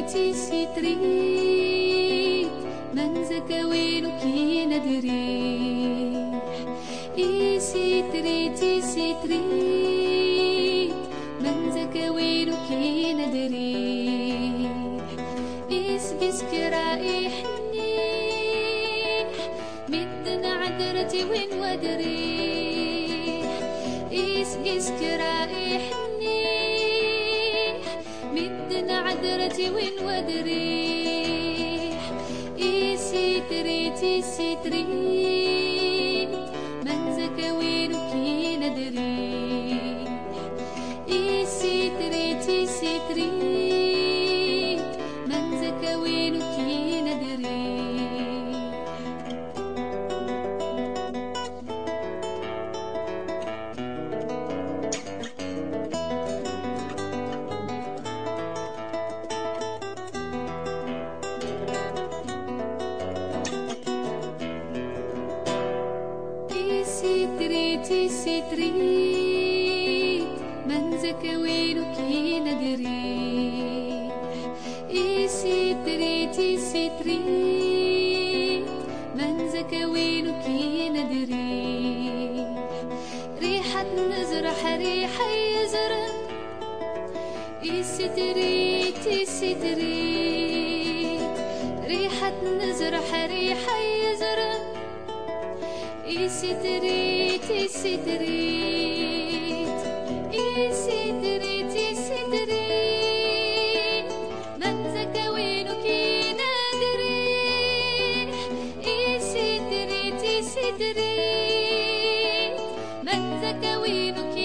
ستريت من زكوينك ندريح ستريت من زكوينك ندريح اسقسك رايحني مدنا عذرتي وين ودريح اسقسك رايحني مدنا عذرتي وين ودريح ستريت من زكوينك ندريح ستريت من زكوينك ندريح ستريت من زكوينك ندريح ستريت من زكوينك ندريح ريحة نزرح ريحة يزرق ستريت ريحة نزرح ريحة يزرق ستريت من زكوينك ندريح ستريت من زكوينك